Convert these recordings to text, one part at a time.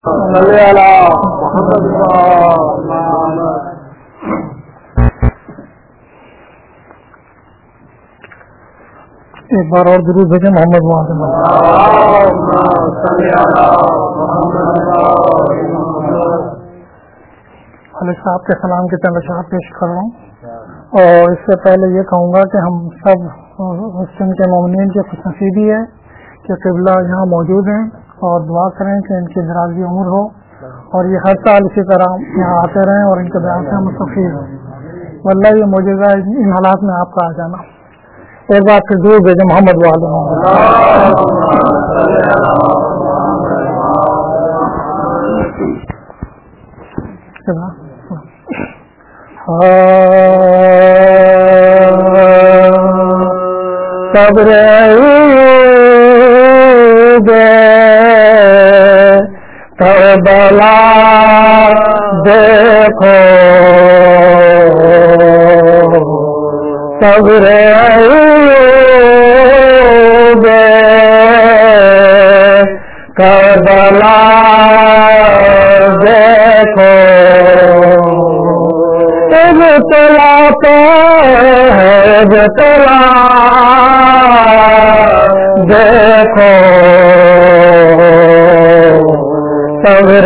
ایک بار اور درود بھیجیں محمد علیہ صاحب کے سلام کے چند اشعار پیش کر رہا ہوں، اور اس سے پہلے یہ کہوں گا کہ ہم سب مسلم کے مومنین کی خوش نصیبی ہے کہ قبلہ یہاں موجود ہیں، اور دعا کریں کہ ان کی درازی عمر ہو اور یہ ہر سال اسی طرح یہاں آتے رہیں اور ان کے بیان سے ہم مستفید ہوں۔ واللہ یہ معجزہ ہے ان حالات میں آپ کا آ جانا۔ ایک بات پھر دور بھیجیں محمد والے صبر کربلا دیکھو، صبر کربلا دیکھو، ابتلا تو ہے ابتلا دیکھو، صبر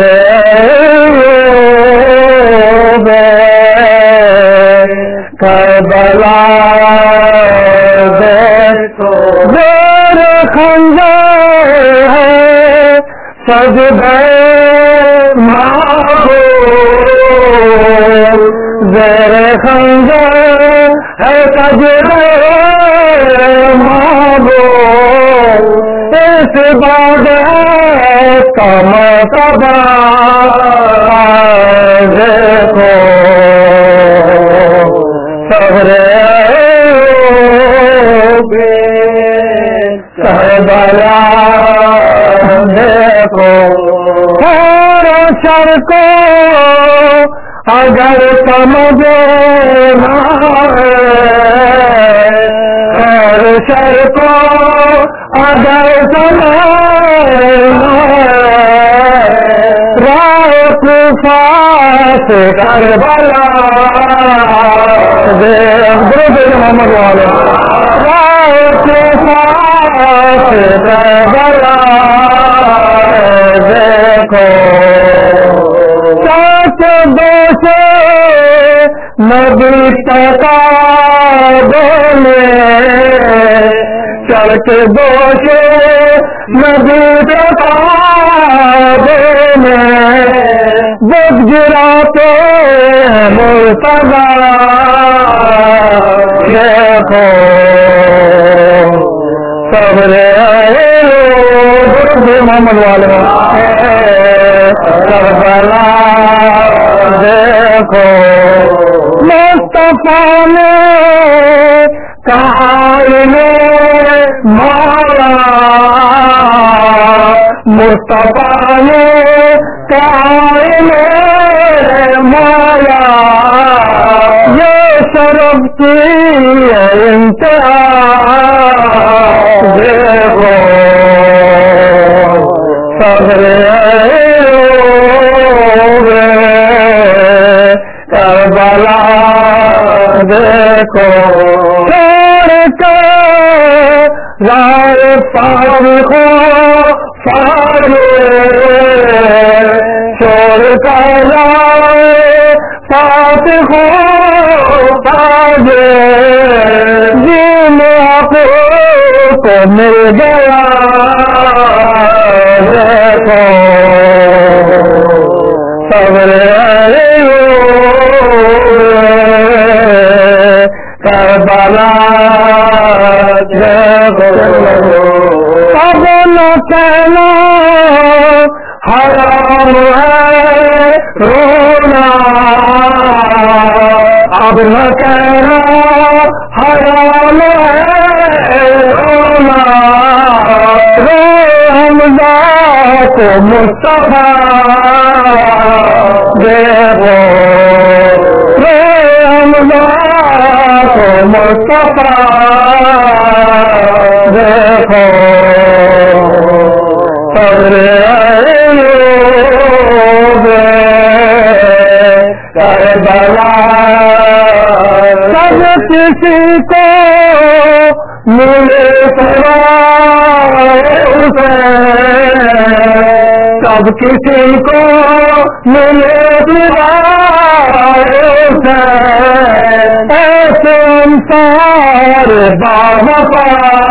کربلا دیکھو، زیر خنجر ہے سجدہ معبود، زیر خنجر ہے سجدہ معبود، اس بعد کا مرتبہ دیکھو، صبر کربلا دیکھو، ہر شر کو اگر سمجھنا ہے، ہر شر کو اگر سمجھنا ہے، راہ کوفہ سے کربلا محمد والے، راہ کوفہ سے کربلا دیکھو، سات دوش نبی تقابل چل کے دوش نبی تقابل بت گراتے ہیں مرتضی دیکھو، صبر محمد والے کربلا دیکھو، مصطفیٰ نے کہا مولا، مصطفیٰ نے کہا مولا، یہ شرف کی انتہا دیکھو، صبر کربلا دیکھو، چھوڑ کے رائے فاروق چھوڑ کر رائے فاطق جن آپ کو مل گیا دیکھو، صبر کربلا دیکھو، اب نہ کہنا حرام ہے رونا، اب نہ کہنا حرام ہے رونا، رو حمزہ کو مصطفیٰ دیکھو، رو حمزہ کو مصطفیٰ دیکھو، صبر ملے سوائے حسین سب کسی کو ملے سوائے حسین ایسے انصار باوفا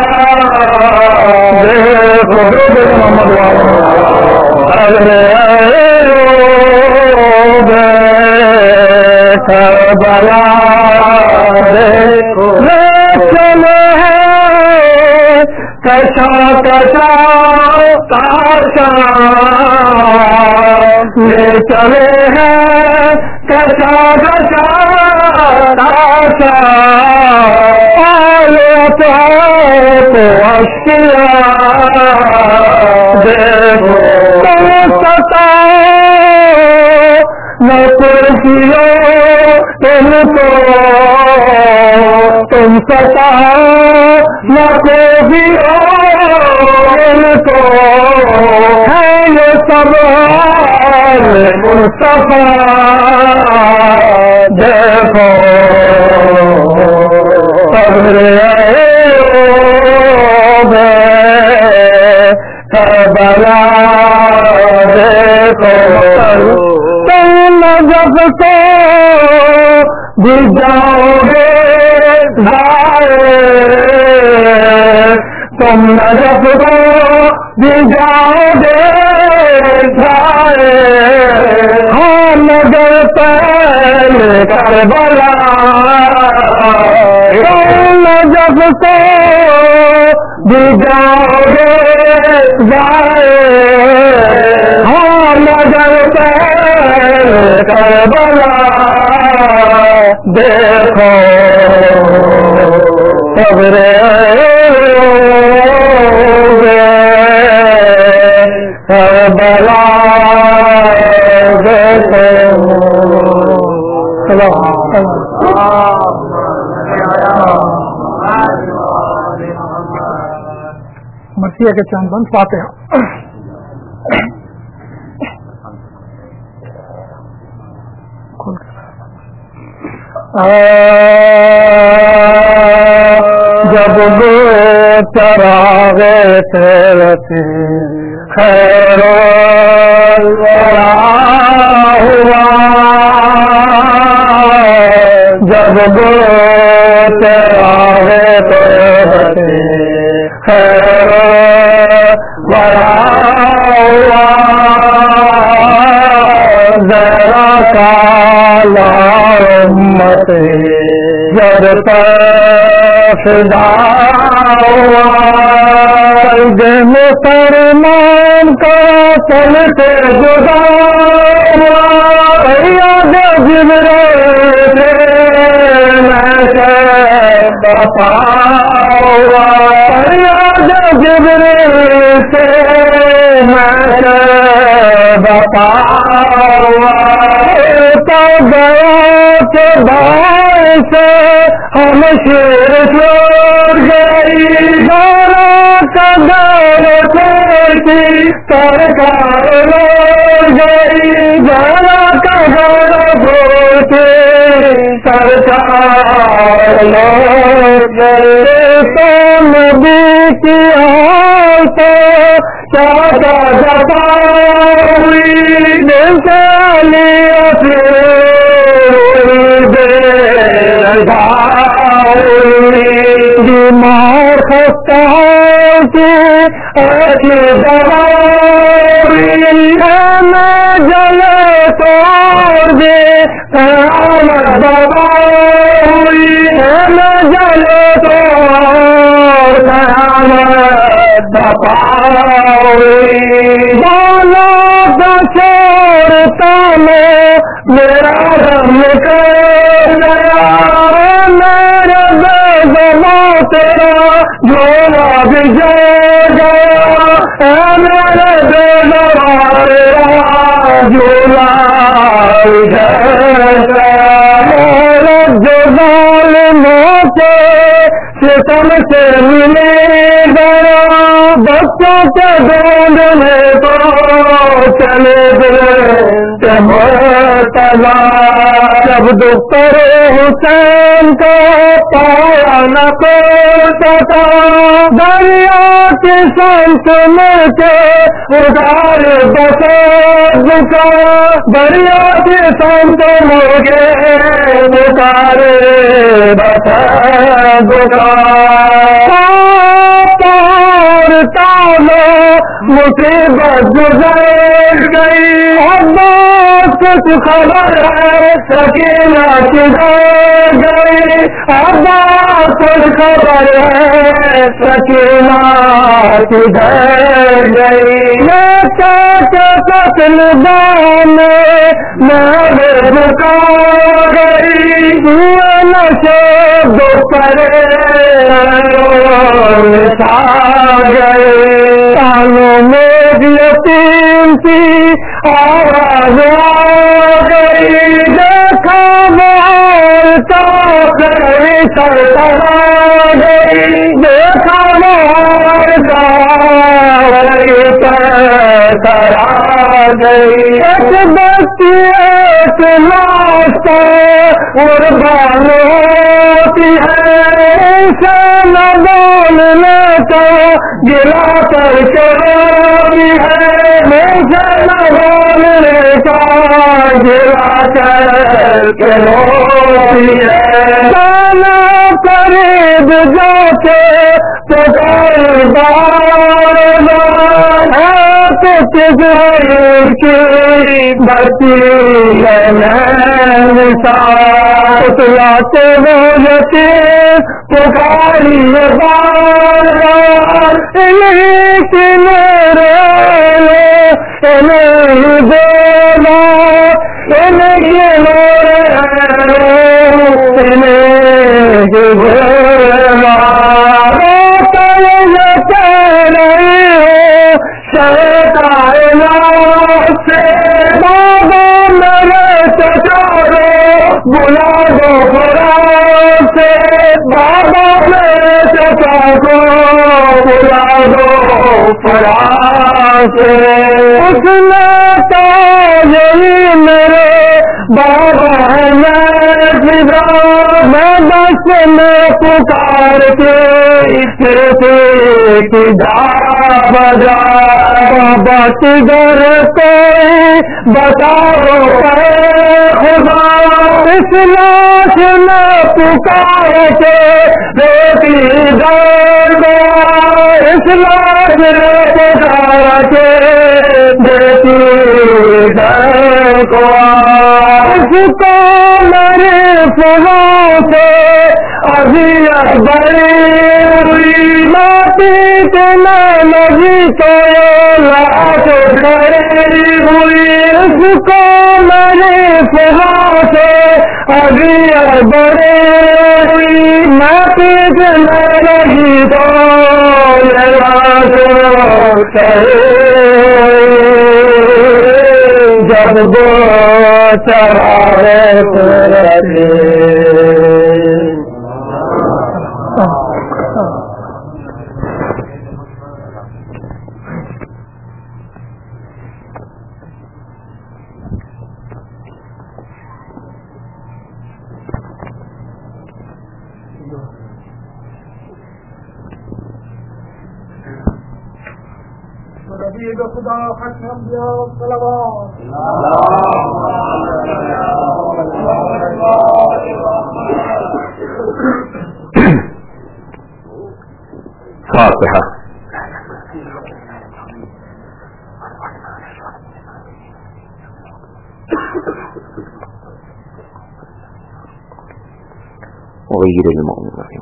دیکھو محمد کربلا دیکھو چلے ہیں کشا کشا کاشا لے چلے ہیں کشا کشا کاشا آلے تو اشیا دیکھو تم ستا نہ پرسیو تم کو تم ستا نہ کوئی ان کو ہے یہ سب مصطفیٰ دیکھو صبر کربلا دیکھو تم نجف کو بھی جاؤ گے تم نجف کو بھی جاؤ گے ہاں مگر پہلے کربلا تم نجف کو بھی جاؤ گے ہاں مگر پہلے کربلا دیکھو صبر کربلا مرثیہ کے چاند بند فاتحہ جب وہ چراغے تیرتے خیر الورا ہوا جب وہ چراغے تیرتے خیر الورا ہوا ذرا کالا امت جب فدا ہوا مسلمان کا چل سے جدا یاد جبریل بتا ہوا یاد جبریل سے بتا ہوا کے باعث ہم شیر چھوڑ گئی دارا کا دار چھوڑی سرکار لوٹ گئی دارا کا دار چھوڑی سرکار لوٹ گئی تو نبی کی آس چاہتا جتا ہوئی دل سے بیمار خستہ کی ایسی دوائی میں جلے توڑ دے آمد دوائی میں جلے توڑ آمد دوائی بالا دشورتا میں میرا غم کر گیا میرے بیگما تیرا جھولا بھی جل گیا میرے بیگما تیرا جھولا بھی جل گیا میرے جو ظالموں کے ستم سے ملے گیا بچوں کے ڈھونڈنے کو چلے گئے مرتضی جب دختر حسین کو پایا نہ کھولتا تھا دریا کے سنت مل کے ادار بسا جھکا دریا کے سنت مل کے ادار بسا جھکا پار تالو مصیبت گزر گئی عباس کچھ خبر ہے سکینہ کدھر گئی عباس کچھ خبر ہے سکینہ کدھر گئی میں قتل دان میں بکا گئی نشے دوپہر سا گئے کانوں میں یتیم کی آواز آ گئی دیکھا مارتا گئی چلتا گئی دیکھا مارتا گئی ایک بچی ایک لاش قربان ہوتی ہے اسے نہ بولنے تو گلا کر کے روتی ہے اسے نہ بولنے کا گلا کر کے روتی ہے جانا قریب جا کے پکار بار بار کی بچی ہے لاتے وہ یتیم پکاری بار بار انہیں میرے انہیں دینا انہیں میرے انہیں دینا بلا دو قرآن سے بابا میرے چچا کو بلا دو قرآن سے اس نے کہا یہی میرے بابا ہے میں بس میں پکار کے بجا بابا کدھر کوئی بتاؤ خدا اس لاش میں پکار کے بیٹی ڈر گیا اس لاش میں پکار کے بیٹی ڈر گیا اس کو میرے فضاؤں سے اذیت بڑی ہوئی ماٹی کے لگی تو لاش کھڑی ہوئی اس کو میرے فضاؤں سے اذیت بڑی ہوئی ماٹی کے لگی تو لاش جب وہ چرارے خدا ختم دیا صلوات فاتحہ غیر المغضوب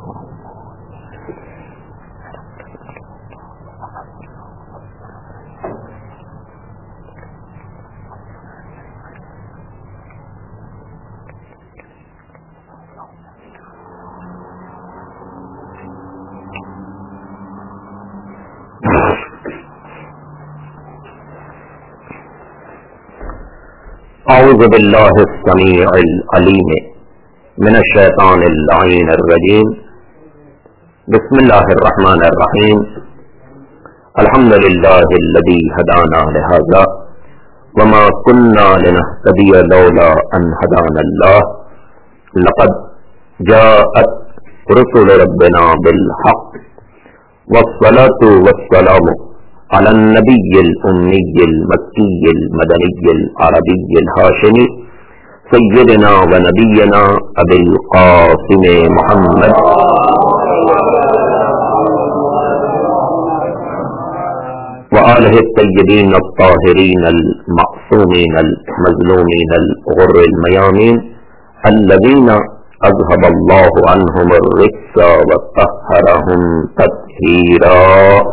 اعوذ باللہ السمیع العلیم من الشیطان اللعین الرجیم بسم اللہ الرحمن الرحیم الحمد للہ الذی ہدانا لہذا وما كنا لنهتدی لولا ان ہدانا اللہ لقد جاءت رسل ربنا بالحق والصلاة والسلام على النبي الأمي المكي المدني العربي الهاشمي سيدنا ونبينا أبي القاسم محمد وآله الطيبين الطاهرين المعصومين المظلومين الغر الميامين الذين أذهب الله عنهم الرجس وطهرهم تطهيرا.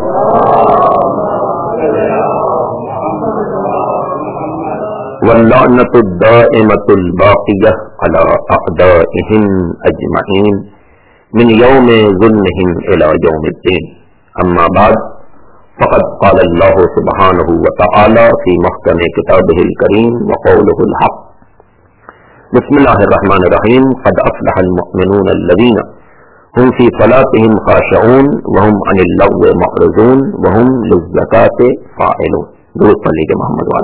واللعنة الدائمة الباقية على أعدائهم أجمعين من يوم ظلمهم إلى يوم الدين. أما بعد، فقد قال الله سبحانه وتعالى في محكم كتابه الكريم وقوله الحق: بسم الله الرحمن الرحيم. قد أفلح المؤمنون الذين هم في صلاتهم خاشعون وهم عن اللغو معرضون وهم للزكاة فاعلون. درود پڑھ لیجیے محمد والا.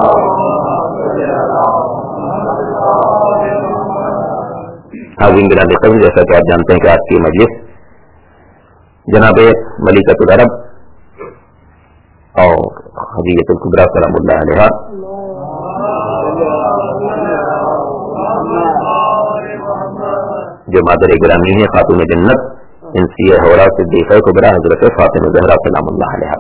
حاضرین گرامی قدر، جیسا کہ آپ جانتے ہیں کہ آج کی مجلس جناب ملکۃ العرب اور خدیجہ الکبریٰ سلام اللہ علیہا جو مادر گرامی ہے، خاتون جنت انسیہ حورا صدیقہ کبریٰ حضرت فاطمہ زہرا سلام اللہ علیہا.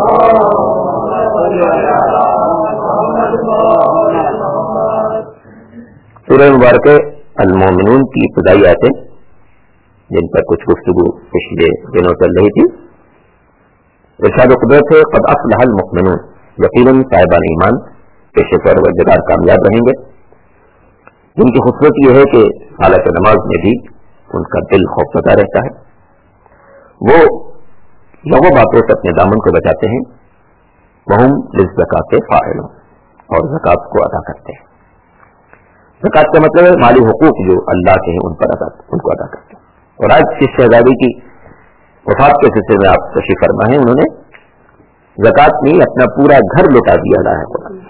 سورہ مبارکہ المومنون کی ابتدائی آیتیں جن پر کچھ گفتگو پچھلے دنوں چل رہی تھی. ارشاد قدرت ہے: قد افلح المؤمنون، یقیناً صاحبان ایمان پیش پروردگار کامیاب رہیں گے. جن کی خصوصیت یہ ہے کہ حالت نماز میں بھی ان کا دل خوفزدہ رہتا ہے، وہ لغو باتوں سے اپنے دامن کو بچاتے ہیں. وہم للزکاۃ فاعلون، اور زکات کو ادا کرتے ہیں. زکات کا مطلب ہے مالی حقوق جو اللہ کے ہیں ان کو ادا کرتے ہیں. اور آج جس شہزادی کی وفات کے سلسلے میں آپ تشریف فرما ہیں، انہوں نے زکات نہیں اپنا پورا گھر لوٹا دیا ہے.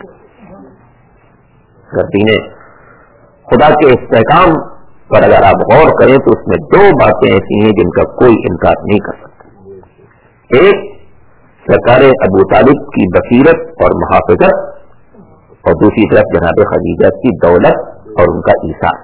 اگر دین خدا کے استحکام پر اگر آپ غور کریں تو اس میں دو باتیں ایسی ہیں جن کا کوئی انکار نہیں کر سکتا. ایک، سرکار ابو طالب کی بصیرت اور محافظت، اور دوسری طرف جناب خدیجہ کی دولت اور ان کا ایثار.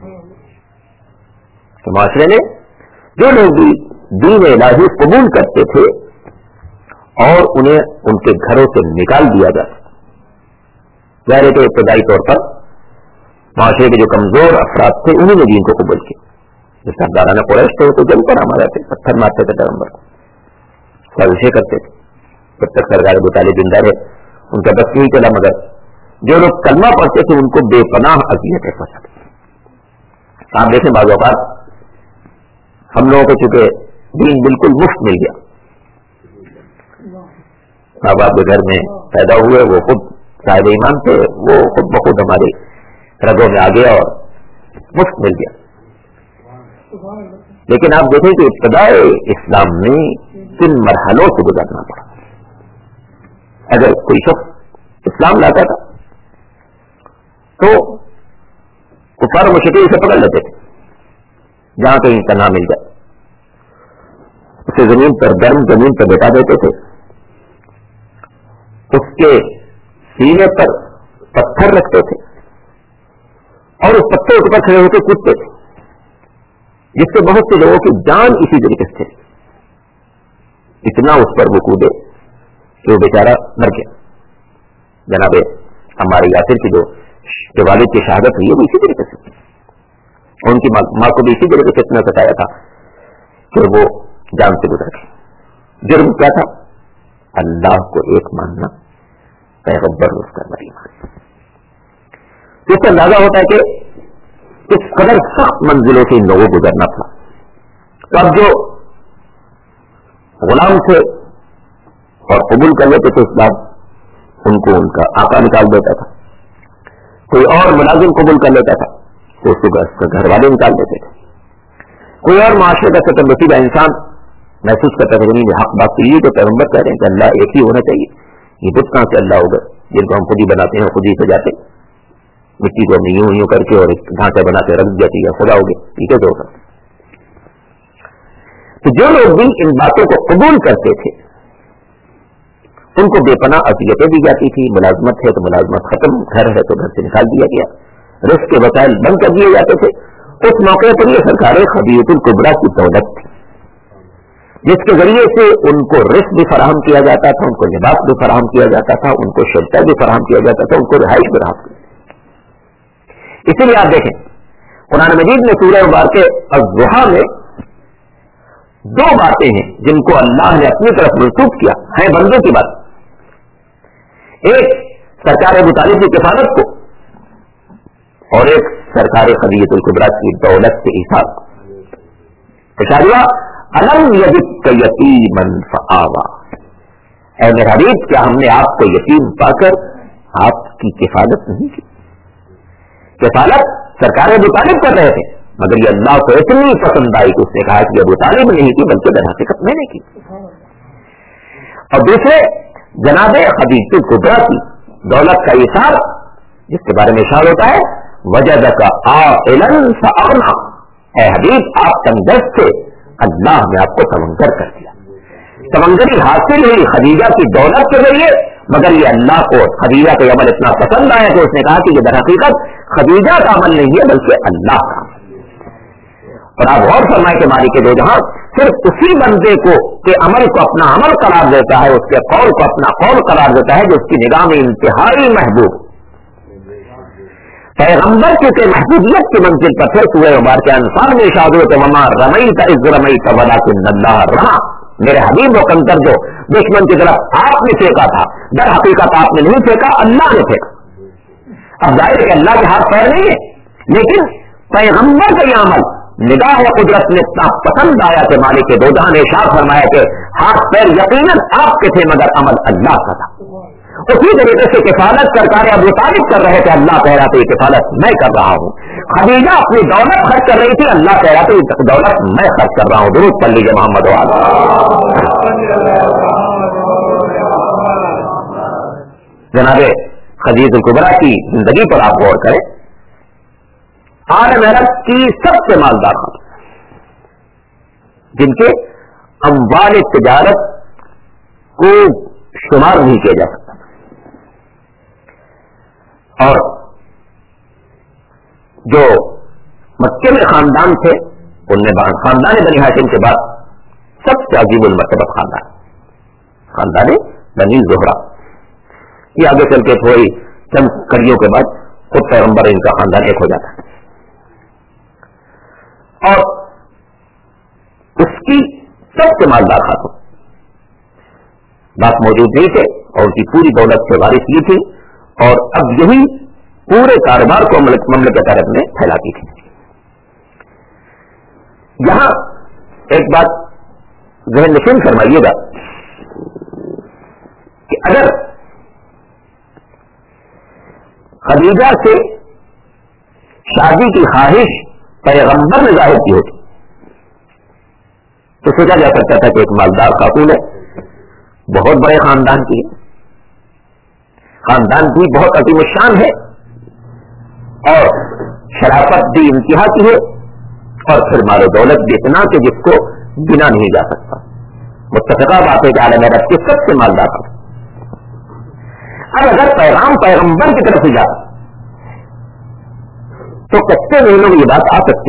تو معاشرے میں جو لوگ بھی دین الہی قبول کرتے تھے اور انہیں ان کے گھروں سے نکال دیا جاتا، ظاہر ہے کہ ابتدائی طور پر معاشرے کے جو کمزور افراد تھے انہیں نے دین کو قبول کیا. جو سردارانہ قریش تھے وہ تو جل کر ہمارے تھے، پتھر مارتے تھے پیغمبر کو، سازشیں کرتے تھے. جب تک سرکار ابو طالب زندہ رہے ان کا بس نہیں چلا، مگر جو لوگ کلمہ پڑھتے تھے ان کو بے پناہ اذیتیں پہنچاتے. آپ دیکھیں بعض اوقات ہم لوگوں کو چونکہ دین بالکل مفت مل گیا، ماں باپ کے گھر میں پیدا ہوئے، وہ خود صاحب ایمان تھے، وہ خود بخود ہمارے رگوں میں آ گیا اور مفت مل گیا. لیکن آپ دیکھیں کہ ابتدائے اسلام میں کن مرحلوں سے گزرنا پڑا. اگر کوئی شخص اسلام لاتا تھا تو کفار مشرکین اسے پکڑ لیتے تھے، جہاں کہیں تنہا مل جائے اسے زمین پر گرم زمین پر بٹھا دیتے تھے، اس کے سینے پر پتھر رکھتے تھے اور اس پتھر کے اوپر کھڑے ہو کے کودتے تھے، جس سے بہت سے لوگوں کی جان اسی طریقے سے اتنا اس پر وہ کودے کہ وہ بیچارہ مر گیا. جناب ہمارے یاسر کی جو والد کی شہادت ہوئی ہے وہ اسی طریقے سے، ان کی ماں کو بھی اسی طریقے سے اتنا ستایا تھا کہ وہ جان سے گزر گئی. جرم کیا تھا؟ اللہ کو ایک ماننا، پیغمبر اس کا نہیں ماننا. اس سے اندازہ ہوتا ہے کہ اس قدر سخت منزلوں سے ان لوگوں کو گزرنا تھا. تو اب جو غلام تھے اور قبول کر لیتے تھے اسلام، ان کو ان کا آقا نکال دیتا تھا. کوئی اور ملازم قبول کر لیتا تھا تو اس کو گھر والے نکال دیتے تھے. کوئی اور معاشرے کا سطر رسیدہ انسان محسوس کرتا تھا کہ نہیں حق بات تو یہ تو پیغمبر کہہ رہے ہیں کہ اللہ ایک ہی ہونا چاہیے، یہ بت کہاں سے اللہ ہوگا جن کو ہم خود ہی بناتے ہیں خود ہی سجاتے، مٹی کو ہم یوں کر کے اور ایک ڈھانچہ بنا کے رکھ جاتی ہے خدا ہوگا، یہ کیسے ہو سکتا؟ تو जो लोग भी इन बातों को कबूल करते थे उनको बेपनाह अज़ियतें दी जाती थी। मुलाजमत है तो मुलाजमत खत्म, घर है तो घर से निकाल दिया गया, रिस्क के वसाइल बंद कर दिए जाते थे। उस मौके पर ये सरकार खदीजतुल कुबरा की दौलत थी जिसके जरिए से उनको रिस्क भी फराहम किया जाता था, उनको लिबास भी फराहम किया जाता था, उनको शेल्टर भी फराहम किया जाता था, उनको रिहाइश भी फराहम की। इसीलिए आप देखें कुरान मजीद में सूरह मुबारक अज़्ज़ुहा में दो बातें हैं जिनको अल्लाह ने अपनी तरफ मंसूब किया है बंदों की बात। एक सरकार अबू तालिब की किफालत को और एक सरकार खदीजतुल कुबरा की दौलत के हिसाब। इशारा अलम यजिदका यतीमन फआवा, ऐ मेरे हबीब क्या हमने आपको यतीम पाकर आपकी किफालत नहीं की? किफालत सरकार अबू तालिब कर रहे थे मगर ये अल्लाह को इतनी पसंद आई कि उसने कहा कि अबू तालिब नहीं की बल्कि दरहकीकत मैंने की। और दूसरे जनाब खदीजतुल कुबरा की दौलत का इशार जिसके बारे में इशार होता है वजदका आइलन फअगना, ऐ हबीब आप तंगदस्त थे, अल्लाह ने आपको तमंगर कर दिया। तमंगरी हासिल हुई खदीजा की दौलत के जरिए, मगर ये अल्लाह को खदीजा का अमल इतना पसंद आया कि उसने कहा कि ये दरहकीकत खदीजा का अमल नहीं है बल्कि अल्लाह का। और आप गौर फरमाए कि मालिक दो जहां सिर्फ उसी बंदे को के अमल को अपना अमल करार देता है, उसके कौल को अपना कौल करार देता है जो उसकी निगाह में इंतहाई महबूब। पैगंबर चूंकि महबूबियत की मंजिल पर थे, सूरह मुबारक अनफाल में इरशाद हुआ वमा रमईत इज़ रमईत वलाकिन्नल्लाह रमा, मेरे हबीब वो कंकर जो दुश्मन की तरफ आपने फेंका था दर हकीकत आपने नहीं फेंका, अल्लाह ने फेंका। अब जाहिर है कि अल्लाह के हाथ पैर नहीं है, लेकिन पैगंबर का यह अमल निगाह व कुदरत ने इतना पसंद आया कि मालिक दो जहां ने इरशाद फरमाया कि हाथ पैर यकीनन आपके थे मगर अमल अल्लाह का था। उसी तरीके से किफालत सरकार अबू तालिब कर रहे थे, अल्लाह कह रहा था ये किफालत मैं कर रहा हूं। खदीजा अपनी दौलत खर्च कर रही थी, अल्लाह कह रहा था ये दौलत मैं खर्च कर रहा हूं। दुरूद पढ़ लीजिए मोहम्मद वाला। जनाबे खदीजतुल कुबरा की जिंदगी पर आप गौर करें। आलम अरब की सबसे मालदार जिनके अम्वाल तिजारत को शुमार नहीं किया जा सकता, और जो मक्के में खानदान थे उनमें खानदान बनी हाशिम के बाद सबसे अजीबुल मर्तबा खानदान बनी ज़ुहरा। ये आगे चल के थोड़ी चंद कड़ियों के बाद खुद पैगंबर इनका खानदान एक हो जाता है और उसकी सबसे मालदार खातून बात मौजूद नहीं थे और उनकी पूरी दौलत से वारिस ये थी और अब यही पूरे कारोबार को ममलकत अरब में फैलाती थी। यहां एक बात ज़हन नशीन फरमाइएगा कि अगर खदीजा से शादी की ख्वाहिश पैगंबर ने जाहिर की होती तो सोचा जा सकता था कि एक मालदार खातून है, बहुत बड़े खानदान की है, खानदान भी बहुत अजीम शान है और शराफत भी इंतहा की है और फिर मारो दौलत भी इतना कि जिसको गिना नहीं जा सकता। मुत्तफ़िक़ा बात है कि आलम अरब के सबसे मालदार खातून। अब अगर पैगाम पैगंबर की तरफ से जाता तो कच्चे महीनों में ये बात आ सकती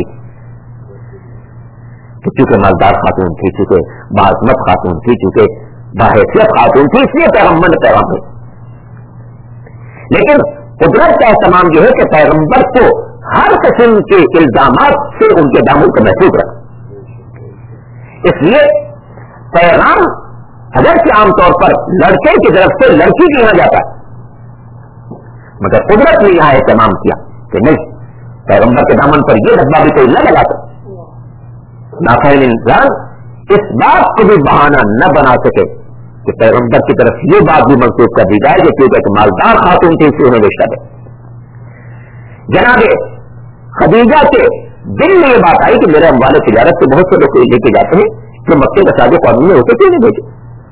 कि चूंकि मालदार खातून थी, चूंकि बाज़मत खातून थी, चूंकि बाहैसियत खातून थी, इसलिए पैगंबर ने पैगाम दिया। लेकिन कुदरत का एहतमाम जो है कि पैगंबर को हर किस्म के इल्जामात से उनके दामन को महफूज रखा। इसलिए पैगाम अगरचे आमतौर पर लड़के की तरफ से लड़की की यहां जाता है, मगर कुदरत ने यहां एहतमाम किया कि नहीं, पैगंबर के दामन पर यह धब्बा भी कोई न लगाता। नाफिल इंसान इस बात को भी बहाना न बना सके कि पैगंबर की तरफ ये बात भी मंसूब कर दी जाए कि क्योंकि एक मालदार खातून थी इसलिए उन्हें रिश्ता दे। जनाबे खदीजा के दिल में ये बात आई कि मेरे अम्वाले तिजारत से बहुत से लोग लेके जाते हैं जो मक्के का सादे कौम में होते क्यों नहीं भेजे,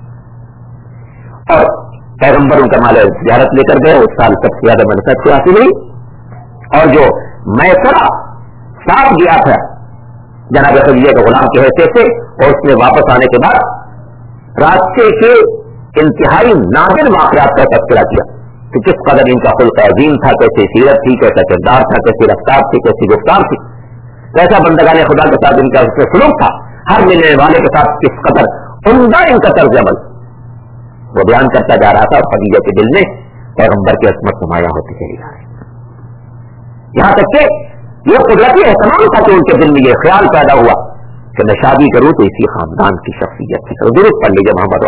और पैगंबर उनका माल तिजारत लेकर गए। उस साल सबसे ज्यादा मनफत हासिल हुई और जो मैसरा साफ गया था جناب خدیجہ کے غلام کی حیثیت سے، اور اس نے واپس آنے کے بعد راستے کے انتہائی نادر واقعات کا تذکرہ کیا کہ کس قدر ان کا خلق عظیم تھا، کیسی سیرت تھی، کیسا کردار تھا، کیسی رفتار تھی، کیسی گفتار تھی، کیسا بندگان خدا کے ساتھ ان کا سلوک تھا، ہر ملنے والے کے ساتھ کس قدر عمدہ ان کا طرز عمل وہ بیان کرتا جا رہا تھا، اور خدیجہ کے دل میں پیغمبر کی عظمت نمایاں ہوتی چلی جا رہی، یہاں تک کہ یہ قدرتی اہتمام تھا کہ ان کے دل میں یہ خیال پیدا ہوا کہ میں شادی کروں تو اسی خاندان کی شخصیت سے کروں. درود پڑھ لیجیے محمد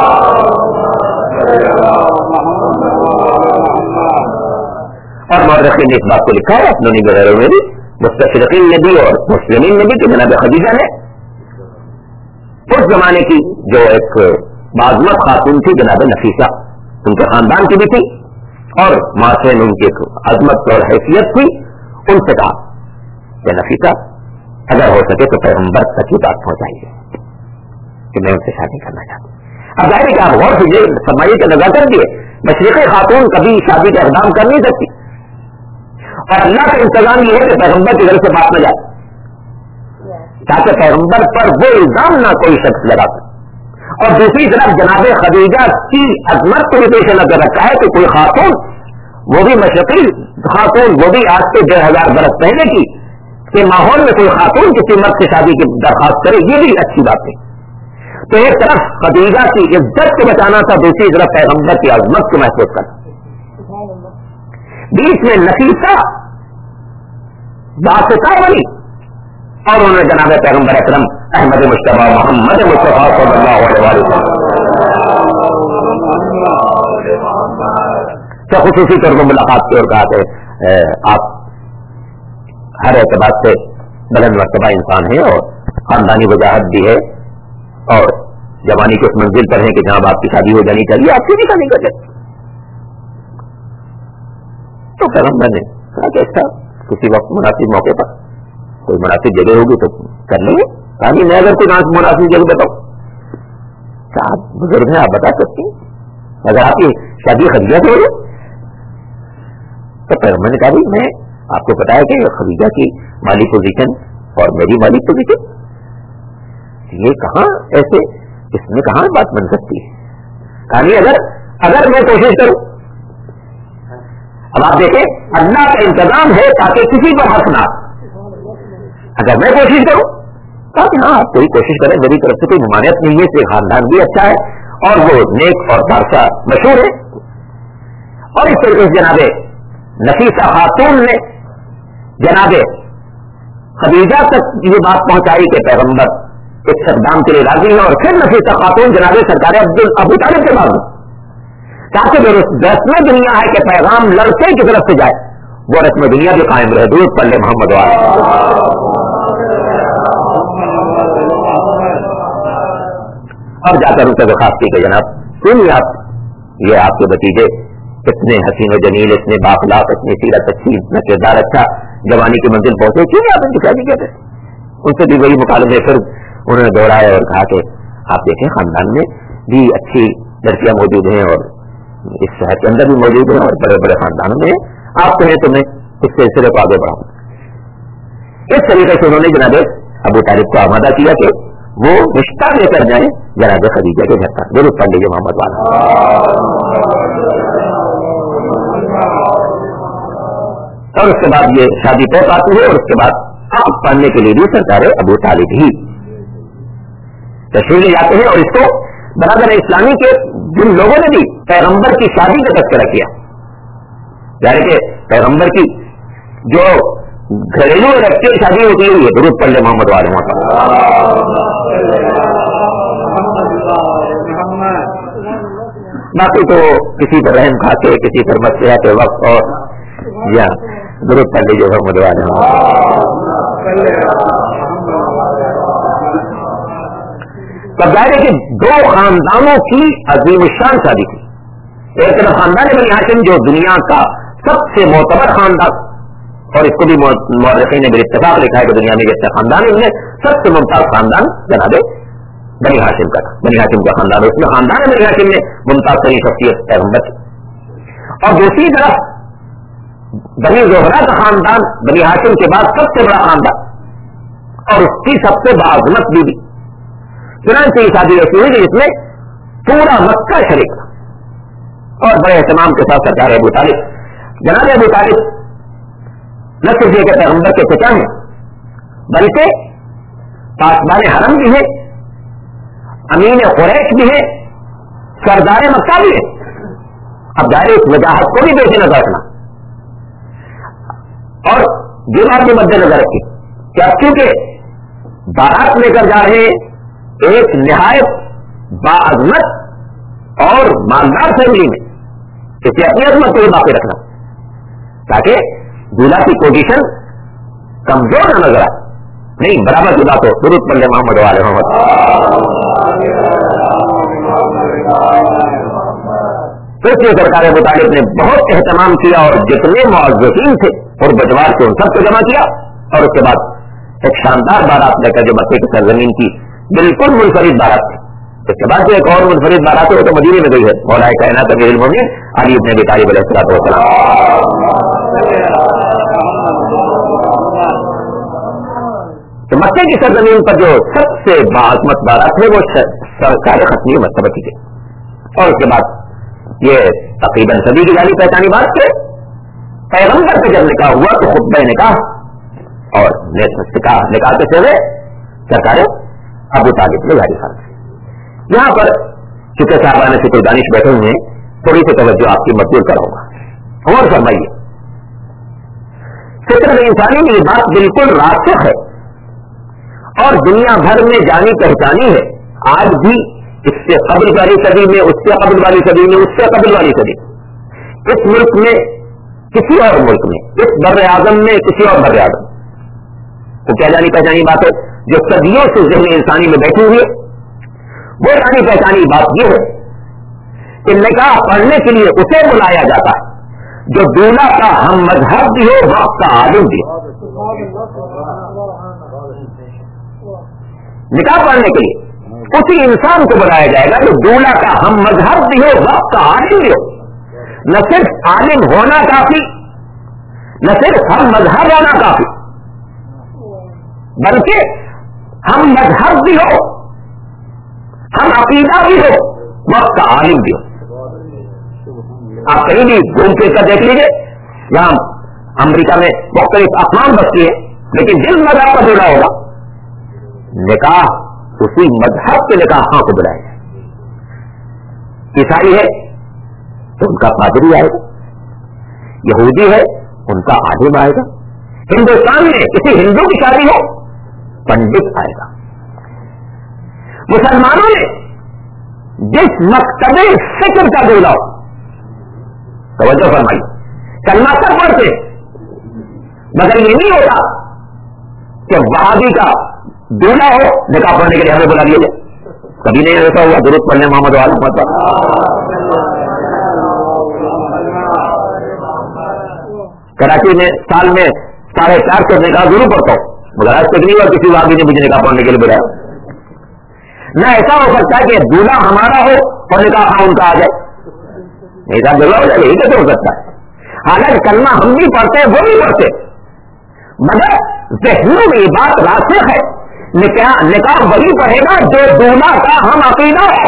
اور مورخین نے اس بات کو لکھا ہے اپنے وغیرہ میں بھی، مستشرقین نے بھی اور مسلمین نے بھی، کہ جناب خدیجہ نے اس زمانے کی جو ایک باعظمت خاتون تھی جناب نفیسہ، ان کے خاندان کی بھی تھی اور معاشرے میں ان کی ایک عظمت اور حیثیت تھی، ان سے کہا کہ نفیسہ اگر ہو سکے تو پیغمبر تک کی بات پہنچائیے کہ میں ان سے شادی کرنا چاہتا ہوں. اب ظاہر ہے کہ آپ غور کیجیے، فرمائیے کہ نظر کر دیے مشرقی خاتون کبھی شادی کا اقدام کر نہیں سکتی، اور اللہ کا انتظام یہ ہے کہ پیغمبر کی گھر سے بات نہ جائے تاکہ پیغمبر پر وہ الزام نہ کوئی شخص لگا سکے. اور دوسری طرف جناب خدیجہ کی عظمت کو بھی پیش نظر رکھا ہے کہ کوئی خاتون، وہ بھی مشرقی خاتون، وہ بھی آج سے 1500 برس پہلے کی کہ ماحول میں کوئی خاتون کسی مرد سے شادی کی درخواست کرے، یہ بھی اچھی بات ہے. تو ایک طرف خدیجہ کی عزت کو بچانا تھا، دوسری طرف پیغمبر کی عظمت کو محفوظ کرنا. بیچ میں نفیسہ واسطہ بنی اور انہوں نے جناب پیغمبر اکرم احمد مصطفیٰ محمد مصطفیٰ صلی اللہ علیہ وسلم سے خصوصی طور پر ملاقات کی اور کہا کہ آپ ہر اعتبار سے بلند مرتبہ انسان ہیں اور خاندانی وجاہت بھی ہے اور جوانی کی اس منزل پر ہے کہ جہاں آپ کی شادی ہو جانی چاہیے، آپ کی بھی شادی کر لیں. تو پیغمبر نے کہا کہ اچھا کسی وقت مناسب موقع پر کوئی مناسب جگہ ہوگی تو کر لیں گے. یعنی میں اگر کوئی مناسب جگہ بتاؤں کیا آپ بزرگ ہیں، آپ بتا سکتے ہیں اگر آپ کی شادی خدیجہ سے ہو جائے. تو پیغمبر نے کہا بھی میں آپ کو پتا ہے کہ خدیجہ کی مالی پوزیشن اور میری مالی پوزیشن یہ کہاں ایسے اس میں کہاں بات بن سکتی ہے. یعنی اگر میں کوشش کروں، اب آپ دیکھیں اللہ کا انتظام ہے تاکہ کسی پر حق نہ، اگر میں کوشش کروں تاکہ ہاں آپ کوئی کوشش کریں، میری طرف سے کوئی ممانعت نہیں ہے، اس خاندان بھی اچھا ہے اور وہ نیک اور بادشاہ مشہور ہے. اور اس طریقے سے جناب نفیسہ خاتون نے جناب خدیجہ تک یہ بات پہنچائی کہ پیغمبر اس اقدام کے لیے راضی ہے، اور پھر نفیسہ خاتون جناب سرکار ابو طالب کے بعد تاکہ جو رسم دنیا ہے کہ پیغام لڑکے کی طرف سے جائے وہ رسم دنیا بھی قائم رہے. درود پڑھ لے محمد اور جا کر اسے درخواست کی کہ جناب سنیے آپ یہ آپ کے بتیجے اتنے حسین و جمیل، اتنے باخلاق، اتنی سیرت اچھی، اتنا کردار اچھا، جوانی کی منزل پہنچے، کیوں نہیں آپ ان کی شادی کہتے. ان سے بھی وہی مکالمے پھر انہوں نے دوہرایا اور کہا کہ آپ دیکھیں خاندان میں بھی اچھی لڑکیاں موجود ہیں اور اس شہر کے اندر بھی موجود ہیں اور بڑے بڑے خاندانوں میں آپ کہیں تو میں اس سلسلے کو آگے بڑھاؤں. اس طریقے سے انہوں نے جناب ابو طالب کو آمادہ کیا کہ وہ رشتہ لے کر جائیں جناب خدیجہ کے گھر پر. ضرور پڑھ لیجیے محمد والا. اور اس کے بعد یہ شادی طے پاتی ہے اور اس کے بعد آپ پڑھنے کے لیے بھی سرکار ابو طالب ہی تشریف لے جاتے ہیں. اور اس کو برادر اسلامی کے جن لوگوں نے بھی پیغمبر کی شادی کا تذکرہ کیا، یعنی کہ پیغمبر کی جو گھریلو اور ایکٹیو شادی ہوتی ہے یہ درود پڑھ لے محمد والے باقی تو کسی پر رحم کھا کے کسی پر مسئلہ کے وقت اور یا درود پڑھ لیجیے محمد والے. تب ظاہر ہے کہ دو خاندانوں کی عظیم الشان شادی تھی. ایک طرف خاندان بنی ہاشم جو دنیا کا سب سے معتبر خاندان، اور اس کو بھی مورخین نے بالاتفاق لکھا ہے کہ دنیا میں جیسے خاندان ان میں سب سے ممتاز خاندان جناب بنی ہاشم کا تھا. بنی ہاشم کا خاندان، اس میں خاندان بنی ہاشم میں ممتاز ترین شخصیت پیغمبر تھی. اور دوسری طرف بنی زہرا کا خاندان بنی ہاشم کے بعد سب سے بڑا خاندان اور उसकी सबसे बाअज़मत बीवी। चुनांचे की शादी ऐसी हुई जिसमें पूरा मक्का शरीक था और बड़े एहतमाम के साथ सरकार अबू तालिब, जनाब अबू तालिब न सिर्फ ये कि पैगंबर के पिता हैं बल्कि पासबान हरम भी है, अमीन कुरैश भी है, सरदार मक्का भी है। अब जाहिर इस वजाहत को भी देखे नजर रखना और ये बात भी मद्देनजर रखिए कि अब क्योंकि बारात लेकर जा रहे एक निहायत बाअज़मत और मालदार फैमिली में, इसलिए अपनी अजमत को बाकी रखना ताकि दूल्हा की पोजीशन कमजोर न नजर आए। नहीं, बराबर की बात हो। दुरूद पढ़ ले मोहम्मद वाले मोहम्मद। तो इसलिए सरकार अबू तालिब ने बहुत एहतमाम किया और जितने मुअज़्ज़िज़ीन थे और बजवार से उन सबको जमा किया और उसके बाद एक शानदार बारात लेकर जो मक्के की सरजमीन की बिल्कुल मुनफरिद बारात थी। इसके बाद जो एक और मुनफरिद बारात है वो तो मदीने में गई है, मौलाए कायनात अमीरुल मोमिनीन अली इब्न अबी तालिब अलैहिस्सलाम। तो मक्के की सरजमीन पर जो सबसे बाअज़मत बारात है वो सरकार खत्मी मर्तबा की थी। और उसके बाद ये तकरीबन सभी की जानी पहचानी बात है, पैगंबर पे जब निकाह हुआ तो खुतबा निकाह और निकाह के सेवे सरकार अबू तालिब ने जारी फरमाई। यहां पर चूंकि साहबान फिक्र दानिश बैठे हुए हैं, थोड़ी सी तवज्जो आपकी मजबूर कराऊंगा और फरमाइए। फिक्र इंसानी में ये बात बिल्कुल रासिख है और दुनिया भर में जानी पहचानी है। आज भी इससे कब्ल वाली सदी में, उससे कब्ल वाली सदी में, उससे कब्ल वाली सदी, इस मुल्क में किसी और मुल्क में, इस बर्रे आजम में किसी और बर्रे आजम, वो क्या जानी पहचानी बात है जो सदियों से ज़हन इंसानी में बैठी हुई है। वो जानी पहचानी बात यह है कि निकाह पढ़ने के लिए उसे बुलाया जाता है जो दूल्हा का हम मजहब भी हो, वक्त का आलिम भी हो। निकाह पढ़ने के लिए उसी इंसान को बुलाया जाएगा जो दूल्हा का हम मजहब भी हो, वक्त का आलिम भी हो। न सिर्फ आलिम होना काफी, न सिर्फ हम मजहब होना काफी, बल्कि हम मजहब भी हो, हम अकीदा भी हो, वक्त का आलिम भी हो। आप कहीं भी घूम फिर कर देख लीजिए, यहां अमेरिका में मुख्तलिफ अक़वाम बसती है, लेकिन जिस मजहब का जुड़ा होगा निकाह उसी मजहब के निकाह को बुलाएगा। ईसाई है तो उनका पादरी आएगा, यहूदी है उनका आलिम आएगा, हिंदुस्तान में किसी हिंदू की शादी हो पंडित आएगा। मुसलमानों ने जिस मकतबे फिक्र का दूल्हा हो, तवज्जो फरमाइए, कलमा सब पढ़ते मगर ये नहीं होता कि वहाबी का दूल्हा हो निकाह पढ़ने के लिए हमें बुला लिया जाए। कभी नहीं होता हुआ। दुरूद पढ़ने मोहम्मद वाले कराची में साल में 450 निकाह जरूर पढ़ता हूं, मगर आज तक नहीं हुआ किसी वहाबी ने मुझे निकाह पढ़ने के लिए बुलाया। न ऐसा हो सकता है कि दूल्हा हमारा हो और निकाह उनका आ जाए, नहीं साहब जरूर हो जाए, यही कैसे हो सकता है। हालांकि कलमा हम भी पढ़ते हैं, वो भी पढ़ते, मगर ज़हनों में ये बात रासिख है, निकाह वही पढ़ेगा जो दूल्हा का हम अकीदा हो।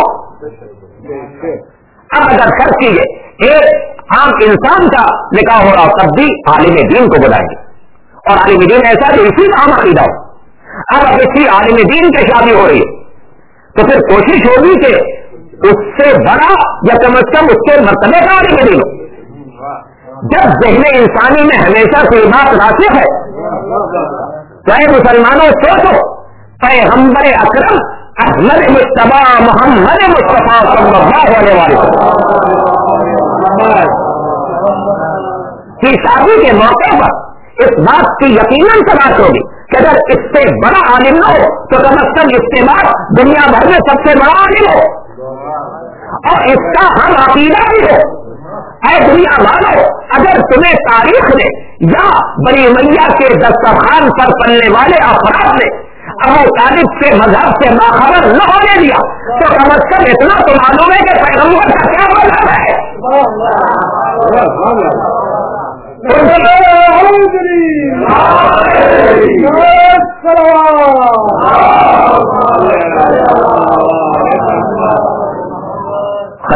अब अगर खर्च कीजिए एक आम इंसान का निकाह हो रहा हो तब भी आलिम दीन को बुलाएंगे, और आलिम दीन ऐसा जो इसी का हम अकीदा हो। अब किसी आलिम दीन की शादी हो रही है तो फिर कोशिश होगी कि उससे बड़ा या कम से कम उसके मर्तबे का आलिम दीन हो। जब ज़हन इंसानी में हमेशा से बात रासिख है, चाहे मुसलमानों सोचो पैगंबर अकरम अहमद मुस्तफा मोहम्मद मुस्तफा सल्लल्लाहु अलैहि वसल्लम की शादी के मौके पर इस बात की यकीनन तलाश होगी कि अगर इससे बड़ा आलिम न हो तो कम से कम इसके बाद दुनिया भर में सबसे बड़ा आलिम हो और इसका हम अकीदा भी हो। ऐ दुनिया वालों, अगर तुम्हें तारीख ने या बनी उमैया के दस्तरखान पर पलने वाले अफराद ने अबू तालिब के मजहब से बाखबर न होने दिया तो कम से कम इतना तो मालूम है कि पैगंबर का क्या मजहब है।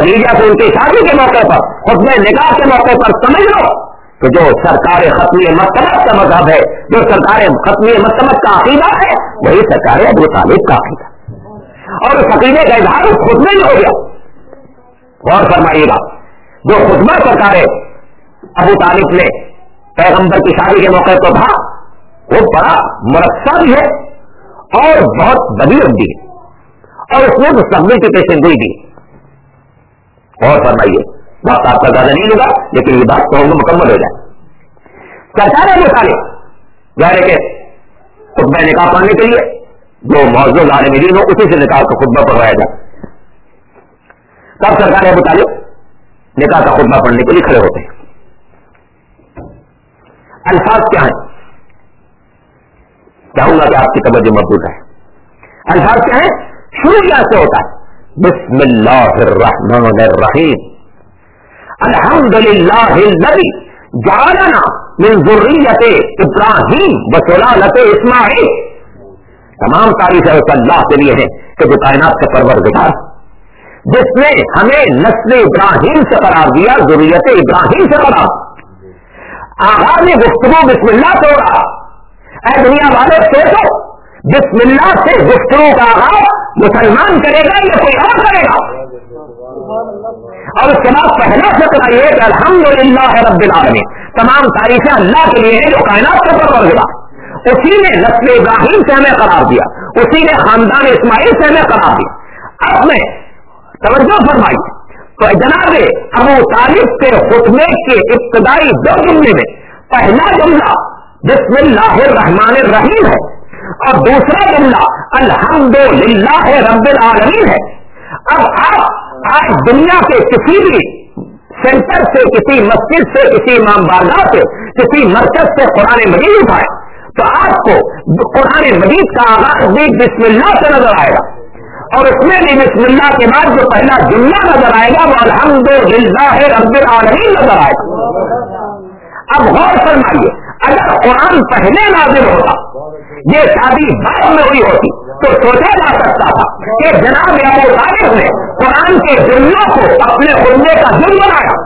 خدیجہ سے ان کی شادی کے موقع پر خطبہ نکاح کے موقع پر سمجھ لو کہ جو سرکار ختمی مرتبت کا مذہب ہے، جو سرکار ختمی مرتبت کا عقیدہ ہے، وہی سرکار ابو طالب کا عقیدہ، اور اس عقیدے کا اظہار اس خطبے میں ہو گیا۔ غور فرمائیے گا، جو خطبہ سرکار ابو طالب نے پیغمبر کی شادی کے موقع پر تھا، وہ بڑا مرصع بھی ہے اور بہت بدیع بھی ہے، اور اس میں مستقبل کی پیشن گوئی بھی۔ اور فرمائیے، وقت آپ کا زیادہ نہیں ہوگا لیکن یہ بات تو مکمل ہو جائے۔ سرکار ابو طالب یعنی کہ خطبہ نکاح پڑھنے کے لیے جو معزز عالم دین ہو اسی سے نکاح کا خطبہ پڑھوایا جائے، تب سرکار ابو طالب نکاح کا خطبہ پڑھنے کے لیے کھڑے ہوتے ہیں۔ الفاظ کیا ہیں؟ چاہوں گا کہ آپ کی توجہ مضبوط ہے۔ الفاظ کیا ہیں؟ شروع کیا سے ہوتا ہے؟ بسم اللہ الرحمن الرحیم، الحمدللہ الذی جعلنا من ذریۃ ابراہیم وسلالۃ اسماعیل۔ تمام تعریفیں اس اللہ کے لیے ہیں کہ جو کائنات کا پروردگار، جس نے ہمیں نسل ابراہیم سے قرار دیا، ذریت ابراہیم سے قرار۔ آغاز گفتگو بسم اللہ سے ہو رہا۔ اے دنیا والے سوچو، بسم اللہ سے گفتگو کا آغاز مسلمان کرے گا یا کوئی اور کرے گا؟ اور اس کے بعد پہلا فکر یہ کہ الحمدللہ رب العالمین، تمام تعریفیں اللہ کے لیے ہیں جو کائنات کا پروردگار، اسی نے نسل ابراہیم سے ہمیں قرار دیا، اسی نے خاندان اسماعیل سے ہمیں قرار دیا۔ اب میں توجہ فرمائی تو جناب ابو طالب کے خطبے کے ابتدائی دو جملے میں پہلا جملہ بسم اللہ الرحمن الرحیم ہے اور دوسرا جملہ الحمدللہ رب العالمین ہے۔ اب آپ آج دنیا کے کسی بھی سینٹر سے، کسی مسجد سے، کسی امام بارگاہ سے، کسی مرکز سے قرآن مجید اٹھائے تو آپ کو قرآن مجید کا آغاز بھی بسم اللہ سے نظر آئے گا، اور اس میں بھی بسم اللہ کے بعد جو پہلا جملہ نظر آئے گا وہ الحمدللہ رب العالمین نظر آئے گا۔ اب غور فرمائیے، اگر قرآن پہلے نازل ہوتا، یہ شادی بعد میں ہوئی ہوتی تو سوچا جا سکتا تھا کہ جناب ابو طالب نے قرآن کے جملوں کو اپنے خطبے کا جز بنایا،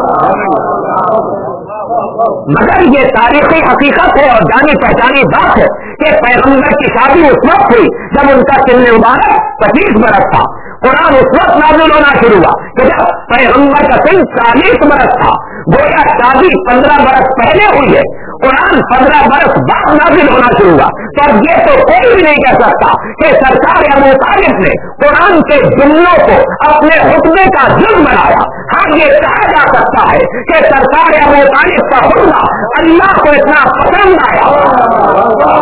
مگر یہ تاریخی حقیقت ہے اور جانی پہچانی بات ہے کہ پیغمبر کی شادی اس وقت ہوئی جب ان کا سن مبارک 25 برس تھا۔ قرآن اس وقت نازل ہونا شروع ہوا کہ جب پیغمبر کا سن 40 برس تھا، گویا شادی 15 برس پہلے ہوئی ہے، قرآن 15 برس بعد نازل ہونا شروع ہوا۔ تو اب یہ تو کوئی بھی نہیں کہہ سکتا کہ سرکار ابو طالب نے قرآن کے جملوں کو اپنے خطبے کا جز بنایا۔ ہاں یہ کہا جا سکتا ہے کہ سرکار ابو طالب کا خطبہ اللہ کو اتنا پسند آیا۔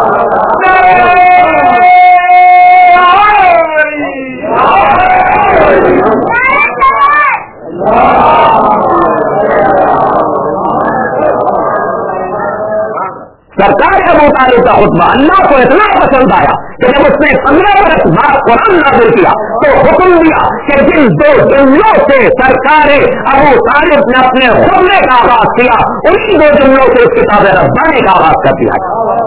سرکار ابو طالب کا خطبہ اللہ کو اتنا پسند آیا کہ جب اس نے 15 برس بعد قرآن نازل کیا تو حکم دیا کہ جن دو جملوں سے سرکار ابو طالب نے اپنے خطبے کا آغاز کیا، انہی دو جملوں سے اس کتاب ربانی کا آغاز کر دیا۔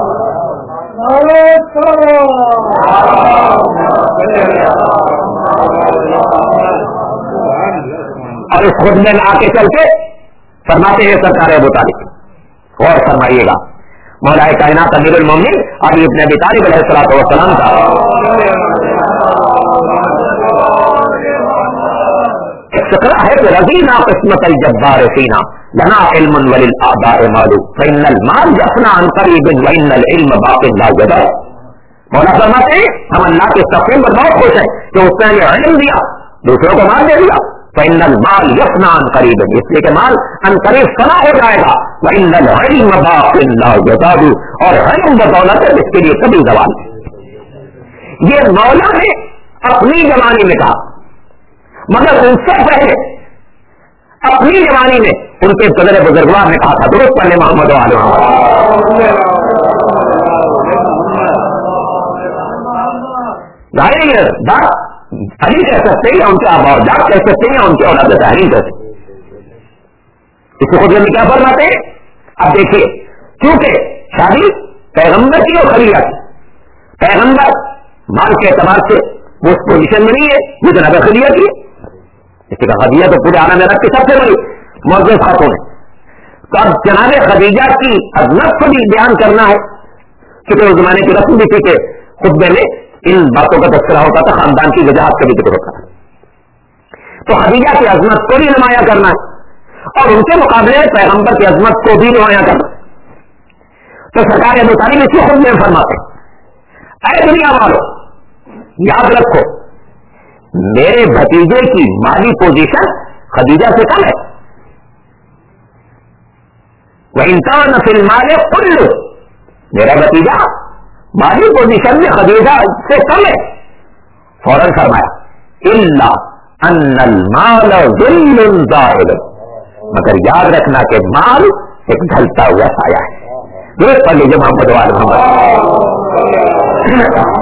اور اس خطبے میں آ کے چل کے فرماتے ہیں سرکار ابو طالب، اور فرمائیے گا مولا کائنات امیر المومنین علی ابن ابی طالب علیہ الصلوۃ والسلام کا ایک فقرہ ہے کہ رضینا قسمت الجبار فینا لنا علم وللآباء مال فإن المال یفنی عن قریب وإن العلم باق لا یبلا۔ مولا فرماتے ہیں ہم اللہ کے تقسیم پر بہت خوش ہیں کہ اس نے ہمیں علم دیا، دوسروں کو مال دے دیا۔ فإن المال يفنى عن قريب، اس لیے کہ مال عن قریب فنا ہو جائے گا۔ وإن العلم باق لا يزال، اور علم بدولت ہے جس کے لیے کبھی زوال نہیں۔ یہ مولا نے اپنی زمانے میں کہا، مگر ان سے پہلے اپنی زمانے میں ان کے قدر بزرگوار نے کہا تھا، درست پڑھنے محمد ظاہر علی کہہ سکتے ہیں یا ان کے آبا اجداد کہہ سکتے ہیں یا ان کے اولاد طاہرین کہہ سکتے ہیں۔ اس کو خود میں کیا فرماتے ہیں؟ اب دیکھیے، کیونکہ شادی پیغمبر کی اور خلیفہ کی، پیغمبر مال کے اعتبار سے وہ اس پوزیشن میں نہیں ہے جو جناب خلیفہ کی ہے، کسی کا خدیجہ تو پورے عالم عرب کی سب سے بڑی معزز خاتون ہے. تو اب جناب خدیجہ کی عظمت کو بھی بیان کرنا ہے, کیونکہ اس زمانے کی رسم بھی تھی کہ خطبے میں ان باتوں کا تذکرہ ہوتا تھا, خاندان کی وجاہت کا بھی ذکر ہوتا تھا. تو خدیجہ کی عظمت کو بھی نمایاں کرنا ہے اور ان کے مقابلے پیغمبر کی عظمت کو بھی نمایاں کرنا. تو سرکار ابو طالب اسی خطبے میں فرماتے ہیں, اے دنیا والو یاد رکھو میرے بھتیجے کی مالی پوزیشن خدیجہ سے کم ہے. وَإِنْ فِي الْمَالِ كُلُّ, میرا بھتیجا مالی پوزیشن میں خدیجہ سے کم ہے. فوراً فرمایا إِلَّا أَنَّ الْمَالَ ظِلٌّ زَائِلٌ, مگر یاد رکھنا کہ مال ایک ڈھلتا ہوا سایہ ہے. درست پڑھ لیجیے محمد وال محمد.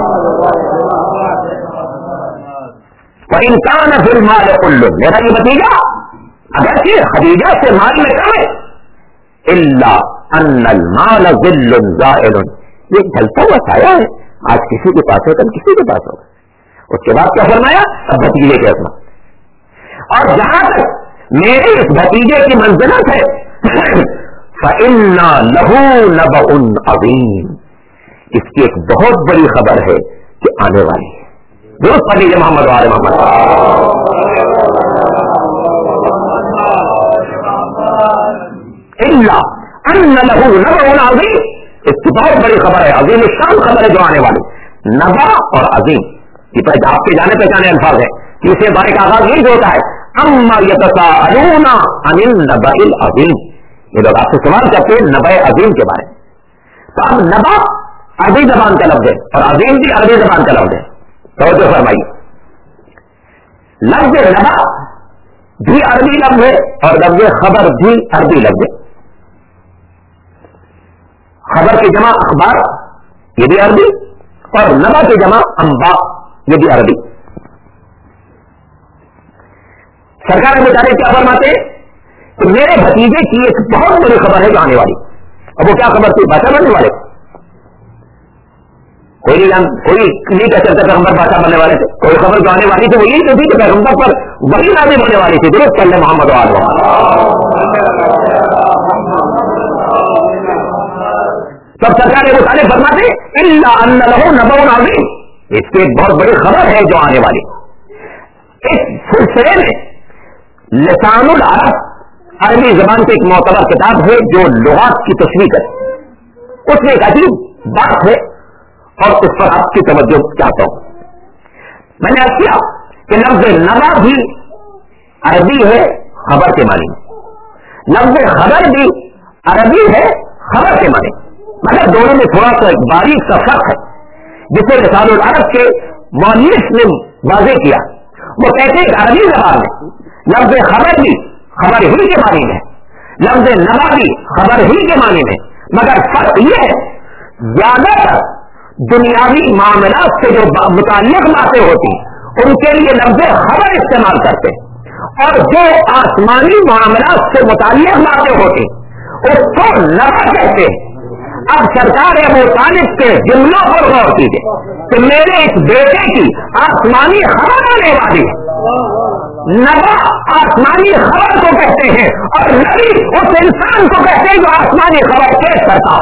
وَإِنْ كَانَ فِي الْمَالِ كُلٌّ, میرا یہ بھتیجا اگرچہ خدیجہ سے مال میں کم ہے, إِلَّا أَنَّ الْمَالَ ظِلٌّ زَائِلٌ, یہ ڈھلتا ہوا سایہ ہے, آج کسی کے پاس ہے کل کسی کے پاس ہوگا. اس کے بعد کیا فرمایا, اب بھتیجے کے عظمت, اور جہاں تک میرے اس بھتیجے کی منزلت ہے فَإِنَّ لَهُ نَبَأٌ عَظِيمٌ, اس کی ایک بہت بڑی خبر ہے کہ آنے والی ہے. درست پڑھ لیجیے محمد وال محمد. إِلَّا أَنَّ لَهُ نَبَأٌ عَظِيمٌ, اس کی بہت بڑی خبر ہے, عظیم الشان خبر ہے جو آنے والی. نبا اور عظیم یہ آپ کے جانے پہچانے الفاظ ہیں. تیسرے بارے کا آغاز یہی ہوتا ہے, اما یتساءلون عن النبأ العظیم, یہ لوگ آپ سے سوال کرتے ہیں نبأ عظیم کے بارے میں. تو اب نبا عربی زبان کا لفظ ہے اور عظیم بھی عربی زبان کا لفظ ہے. توجہ فرمائیے, لفظ نبا بھی عربی لفظ ہے اور لفظ خبر بھی عربی لفظ ہے. خبر کی جمع اخبار یہ بھی عربی, اور نبا کی جمع انباء یہ بھی عربی. سرکار ابو طالب کیا فرماتے کہ میرے بھتیجے کی ایک بہت بڑی خبر ہے جو آنے والی. اب وہ کیا خبر تھی, بادشاہ بننے والے. کوئی نہیں کہہ سکتا پیغمبر بادشاہ بننے والے تھے. کوئی خبر جو آنے والی تھی وہ یہی تو تھی کہ پیغمبر پر وہی نازل ہونے والی تھی. درست کر لیں محمد وال. تب سرکار ابو طالب فرماتے الا ان له نبأ عظیم, اس کی ایک بہت بڑی خبر ہے جو آنے والی. اس سلسلے میں لسان العرب عربی زبان کی ایک معتبر کتاب ہے جو لغات کی تشریح کرے. اس میں ایک عجیب بات ہے اور اس پر آپ کی توجہ چاہتا ہوں. میں نے عرض کیا کہ لفظ نبا بھی عربی ہے خبر کے معنی میں, لفظ خبر بھی عربی ہے خبر کے معنی, مگر دونوں میں تھوڑا سا ایک باریک سا فرق ہے جسے لسان العرب کے مؤلف نے واضح کیا. وہ کہتے ہیں کہ عربی زبان میں لفظ خبر بھی خبر ہی کے معنی میں, لفظ نبا بھی خبر ہی کے معنی میں, مگر فرق یہ ہے زیادہ تر دنیاوی معاملات سے جو متعلق باتیں ہوتی ان کے لیے لفظ خبر استعمال کرتے, اور جو آسمانی معاملات سے متعلق باتیں ہوتی اس کو نبا کہتے ہیں. اب سرکار ابو طالب کے جملوں پر غور کیجیے کہ میرے اس بیٹے کی آسمانی خبر آنے والی ہے. نبا آسمانی خبر کو کہتے ہیں اور نبی اس انسان کو کہتے ہیں جو آسمانی خبر پیش کرتا.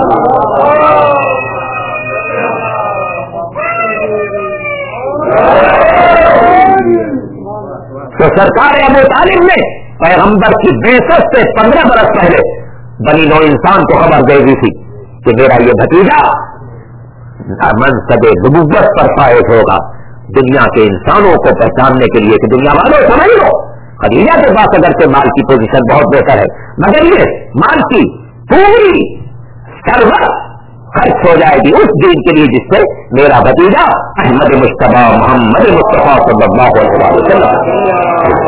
تو سرکار ابو طالب نے پیغمبر کی بعثت سے 15 برس پہلے بنی نوع انسان کو خبر دے دی تھی کہ میرا یہ بھتیجا منصب نبوت پر فائز ہوگا دنیا کے انسانوں کو پہچاننے کے لیے کہ دنیا والوں سمجھ لو خدیجہ کے پاس اگر سے مال کی پوزیشن بہت بہتر ہے, مگر یہ مال کی پوری سرورت خرچ ہو جائے گی اس دین کے لیے جس سے میرا بھتیجا احمد مصطفیٰ محمد مصطفیٰ صلی اللہ علیہ وسلم.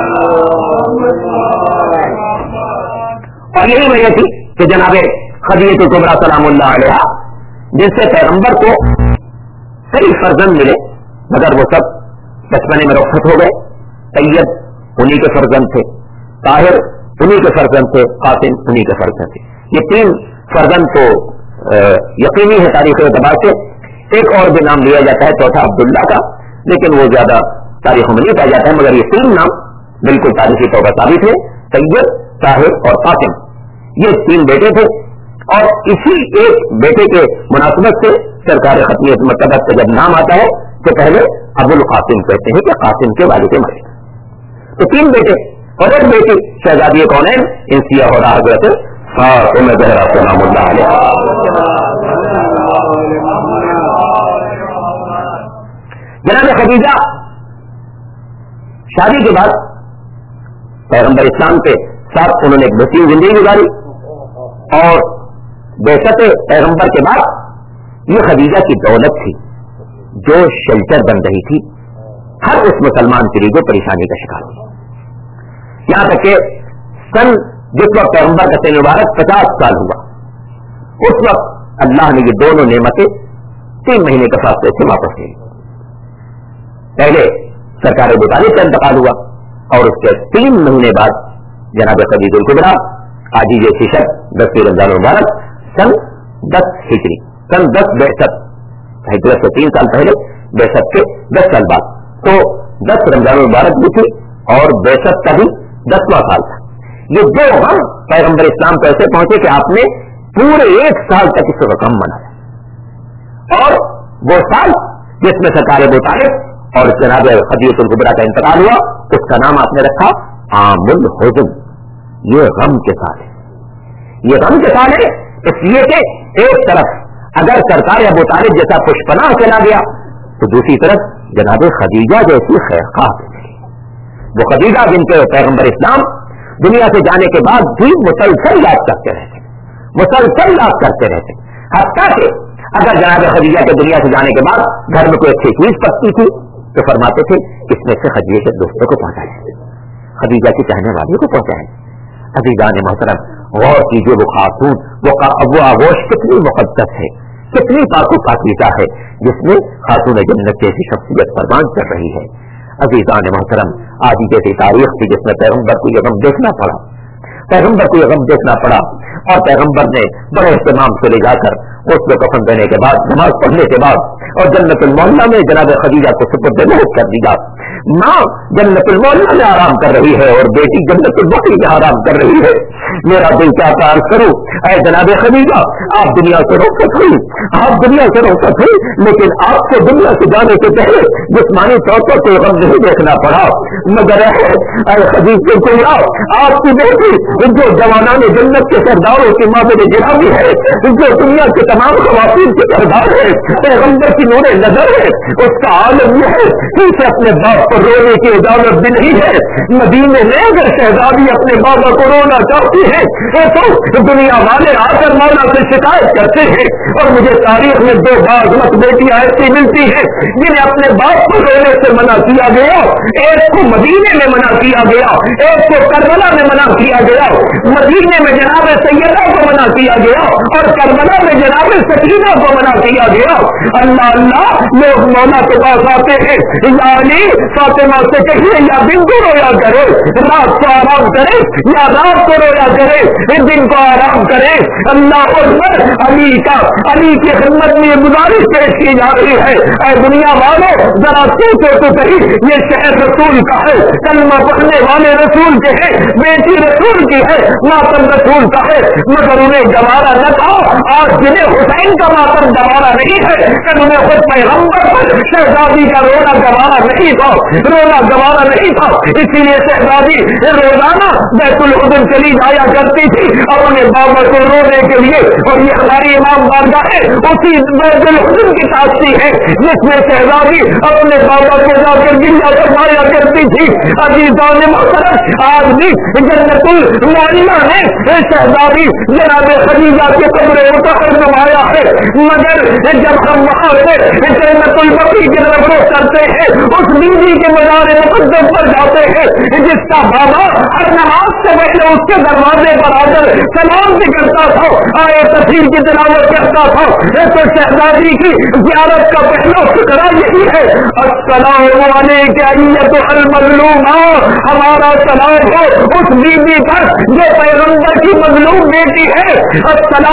اور یہی وجہ تھی کہ جناب خدیجہ کبریٰ سلام اللہ علیہ جن سے پیغمبر کو کئی فرزند ملے مگر وہ سب بچپنے میں رخصت ہو گئے. طیب انہی کے فرزند تھے, طاہر انہی کے فرزند تھے, قاسم انہی کے فرزند تھے. یہ 3 فرزند تو یقینی ہے تاریخ اعتبار سے. ایک اور بھی نام لیا جاتا ہے چوتھا عبداللہ کا, لیکن وہ زیادہ تاریخ میں نہیں پایا جاتا ہے, مگر یہ 3 نام بالکل تاریخی طور پر ثابت ہے. سید, طاہر اور قاسم یہ 3 بیٹے تھے, اور اسی ایک بیٹے کے مناسبت سے سرکار ختمیت مقدس کا جب نام آتا ہے تو پہلے ابو القاسم کہتے ہیں کہ قاسم کے والد ماجد. تو 3 بیٹے اور ایک بیٹی شہزادی کونین انسیہ ہو رہا حضرت فاطمہ زہرا سلام اللہ علیہ. جناب خدیجہ شادی کے بعد پیغمبر اسلام کے ساتھ انہوں نے ایک بہترین زندگی گزاری, اور بعثت پیغمبر کے بعد یہ خدیجہ کی دولت تھی جو شیلٹر بن رہی تھی ہر اس مسلمان کے لیے جو پریشانی کا شکار تھی. یہاں تک کہ سن جس وقت پیغمبر کا سن مبارک 50 سال ہوا, اس وقت اللہ نے یہ دونوں نعمتیں 3 مہینے کے فاصلے سے واپس لے لی. پہلے سرکار ابو طالب کا انتقال ہوا, اور اس کے 3 مہینے بعد جناب خدیجہ الکبریٰ آج جیسی شب 10 رمضان مبارک سن 10 ہجری, سن 10 بعثت, ہجرت سے 3 سال پہلے, بعثت کے 10 سال بعد, تو 10 رمضان مبارک بھی تھی اور بعثت کا بھی 10واں سال تھا. یہ 2 غم پیغمبر اسلام کو ایسے پہنچے کہ آپ نے پورے 1 سال تک اس کا غم منایا, اور وہ سال جس میں سرکار ابو طالب اور جناب خدیجہ الکبریٰ کا انتقال ہوا اس کا نام آپ نے رکھا عام الحزن. یہ غم کے سال ہے, یہ غم کے سال ہے اس لیے کہ ایک طرف اگر سرکار ابو طالب جیسا خوشپناہ چلا گیا تو دوسری طرف جناب خدیجہ جیسی خیرخواہ ملی. وہ خدیجہ جن کے پیغمبر اسلام دنیا سے جانے کے بعد بھی مسلسل یاد کرتے رہتے, مسلسل یاد کرتے رہتے, حتیٰ کہ اگر جناب خدیجہ کے دنیا سے جانے کے بعد گھر میں کوئی اچھی چیز پکتی تھی تو فرماتے تھے اس میں سے خدیجہ کے دوستوں کو پہنچائیں, خدیجہ کی چاہنے والی کو پہنچائیں. عزیزان محترم غور کیجیے, وہ خاتون وہ آغوش کتنی مقدس ہے, کتنی پاک و پاکیزہ ہے جس میں خاتون جنت جیسی شخصیت پروان چل رہی ہے. عزیزان محترم آج جیسی تاریخ تھی جس میں پیغمبر کو یہ غم دیکھنا پڑا, پیغمبر کو یہ غم دیکھنا پڑا, اور پیغمبر نے بڑے اہتمام سے لے جا کر اس کو کفن دینے کے بعد, نماز پڑھنے کے بعد اور جنت المعلا میں جناب خدیجہ کو سپرد محض کر دیا. ماں جنت المعلا میں آرام کر رہی ہے اور بیٹی جنت البقیع میں آرام کر رہی ہے. میرا دل چاہتا عرض کروں اے جناب خدیجہ آپ دنیا سے رخصت ہوئی, آپ دنیا سے رخصت ہوئی, لیکن آپ کو دنیا سے جانے سے پہلے جسمانی طور پر کوئی غم نہیں دیکھنا پڑا, مگر اے خدیجہ الکبریٰ آپ کی بیٹی جو جوانان جنت کے سرداروں کی مابین گرامی ہے, جو دنیا کے تمام خواتین کے سردار ہے, پیغمبر کی نور نظر ہے, اس کا عالم یہ ہے کہ اسے اپنے باپ کو رونے کی اجازت بھی نہیں ہے. مدینے میں اگر شہزادی اپنے بابا کو رونا چاہتی ہے تو دنیا والے آ کر مولا سے شکایت کرتے ہیں, اور مجھے تاریخ میں 2 باغمت بیٹیاں ایسی ملتی ہیں جنہیں اپنے باپ کو رونے سے منع کیا گیا. ایک کو مدینے میں منع کیا گیا, ایک کو کربلا میں منع کیا گیا. مدینے میں جناب سیدہ کو منع کیا گیا اور کربلا میں جناب سکینہ کو منع کیا گیا. اللہ اللہ لوگ مولا کے پاس آتے ہیں, یعنی فاطمہ سے کہیے یا دن کو رویا کرے, رات کو آرام کرے یا رات کو رویا کرے, دن کو آرام کرے. اللہ اکبر. علی کی خدمت میں یہ گزارش پیش کی جا رہی ہے, اے دنیا والوں ذرا سوچو تو صحیح, یہ شہر رسول کا ہے, کلمہ پڑھنے والے رسول کے ہیں, بیٹی رسول کی ہے, ماتم رسول کا ہے, مگر انہیں گوارا نہ تھا. آج جنہیں حسین کا ماتم گوارا نہیں ہے, کہ انہیں خود پیغمبر پر شہزادی کا رونا گوارا نہیں تھا, رونا گوارا نہیں تھا. اسی لیے شہزادی روزانہ بیت الحزن چلی جایا کرتی تھی اور انہیں بابا کو رونے کے لیے, اور یہ ہماری امام بارگاہ ہے اسی بیت الحزن کی تاثیر ہے جس میں شہزادی اپنے بابا کو جا کر گریا فرمایا کرتی تھی. عزیزان محترم آج بھی جنت المعلا نے شہزادی جناب خدیجہ کے قبر مطہر نمایا ہے, مگر جب ہم وہاں سے جنت البقیع کی طرف کرتے ہیں اس بیوی کے مزار مقدس پر جاتے ہیں جس کا بابا ہر نماز سے پہلے اس کے دروازے پر آ کر سلام بھی کرتا تھا, آئے تفسیر کی تلاوت کرتا تھا. تو شہزادی کی زیارت کا پہلا فکرہ یہی ہے, السلام علیکم ایتھا المظلومہ, ہمارا سلام ہو اس بیوی پر جو پیغمبر کی مظلوم بیٹی ہے. السلام علیکم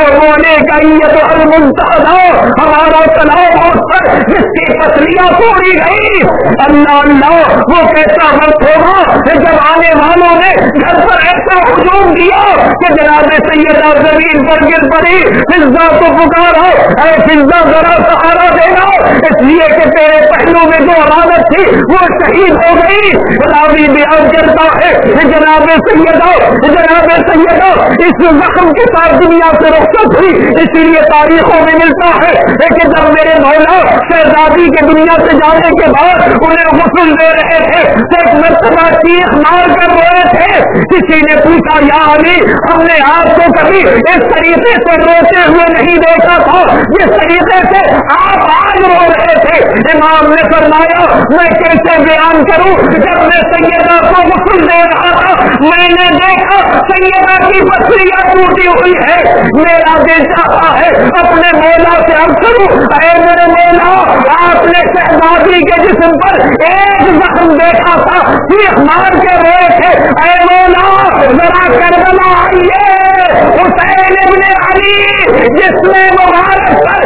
ہمارا تناؤ اس پر جس کی پسلیاں توڑی گئی. اللہ اللہ وہ کیسا وقت ہوگا جب آنے والوں نے گھر پر ایسا ہجوم کیا کہ جناب سیدہ زمین پر گر پڑی. فضا کو پکارا, اے فضا ذرا سہارا دینا, اس لیے کہ تیرے پہلو میں جو عبادت تھی وہ شہید ہو گئی. غلامی بیان کرتا ہے جناب سیدہ اس زخم کے ساتھ دنیا سے رخصت ہوئی. اسی لیے تاریخوں میں ملتا ہے کہ جب میرے مولا شہزادی کے دنیا سے جانے کے بعد انہیں غسل دے رہے تھے تو ایک مرتبہ چیخ مار کر روئے تھے. کسی نے پوچھا یا علی ہم نے آپ کو کبھی اس طریقے سے روتے ہوئے نہیں دیکھا تھا جس طریقے سے آپ آج رو رہے تھے. امام نے فرمایا میں کیسے بیان کروں, جب میں سیدہ کو غسل دے رہا تھا میں نے دیکھا سیدہ کی پسلیاں ٹوٹی ہوئی ہے. میرا دل چاہتا ہے اپنے مولا سے عرض کروں, اے میرے مولا آپ نے شہزادی کے جسم پر ایک زخم دیکھا تھا, چیخ مار کے روئے تھے, اے مولا ذرا کربلا آئیے. حسین ابن علی جس میں مبارک پر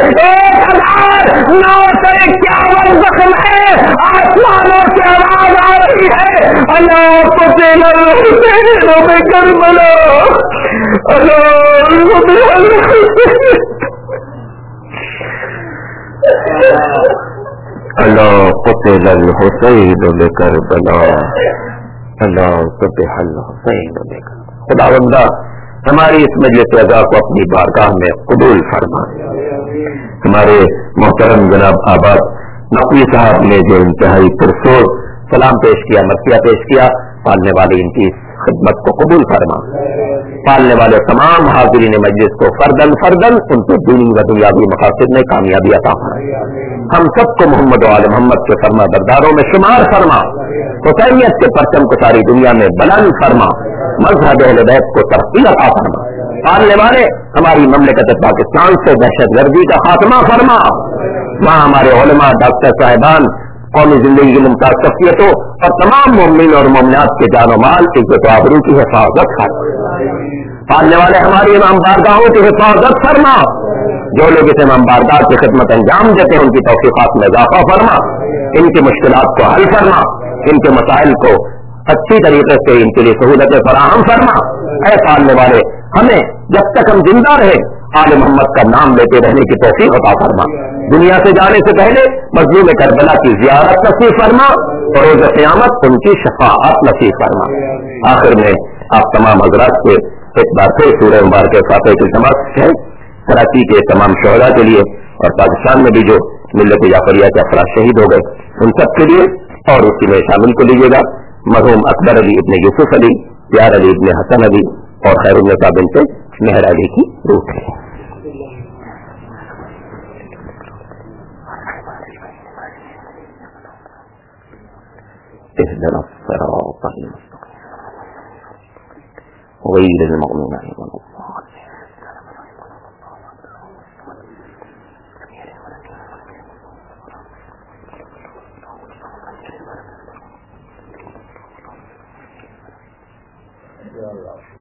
1951 زخم ہے, آسمانوں سے آواز آ رہی ہے اللہ فتح الحسین میں کربلا اللہ قتل الحسین بکربلا اللہ فتح الحسین بکربلا. خداوندہ ہماری اس مجلس رضا کو اپنی بارگاہ میں قبول فرما. ہمارے محترم جناب آباد نقوی صاحب نے جو انتہائی پرسور سلام پیش کیا, مرثیہ پیش کیا, پالنے والی ان کی خدمت کو قبول فرما. پالنے والے تمام حاضرین مجلس کو فردن فردن ان کے دینی و دنیاوی مقاصد میں کامیابی عطا فرما. ہم سب کو محمد و آل محمد کے فرما برداروں میں شمار فرما. حسینیت کے پرچم کو ساری دنیا میں بلند فرما. مذہب اہل بیت کو ترقی عطا فرما. پالنے والے ہماری مملکت پاکستان سے دہشت گردی کا خاتمہ فرما. وہاں ہمارے علماء, ڈاکٹر صاحبان, قومی زندگی کی ممتاز شخصیتوں اور تمام مومنین اور مومنات کے جان و مال, عزت و آبرو کی حفاظت فرما. پالنے والے ہماری امام بارگاہوں کی حفاظت فرما. جو لوگ اس امام بارگاہ کی خدمت انجام دیتے ہیں ان کی توفیقات میں اضافہ فرما. ان کی مشکلات کو حل فرما. ان کے مسائل کو اچھی طریقے سے ان کے لیے سہولتیں فراہم فرما. اے پالنے والے ہمیں جب تک ہم زندہ رہے آل محمد کا نام لیتے رہنے کی توفیق عطا فرما. دنیا سے جانے سے پہلے مظلوم کربلا کی زیارت نصیب فرما اور روز قیامت ان کی شفاعت نصیب فرما. آخر میں آپ تمام حضرات سے ایک بار پھر سورہ مبارکہ فاتحہ کی سماعت ہے. کراچی کے تمام شہداء کے لیے اور پاکستان میں بھی جو ملت جعفریہ کے افراد شہید ہو گئے ان سب کے لیے, اور اسی میں شامل کو لیجیے گا مرحوم اکبر علی ابن یوسف علی, پیار علی ابن حسن علی اور خیر النساء بنت مہر علی کی روح ہے. اهدنا الصراط المستقيم غير المغضوب عليهم ولا الضالين.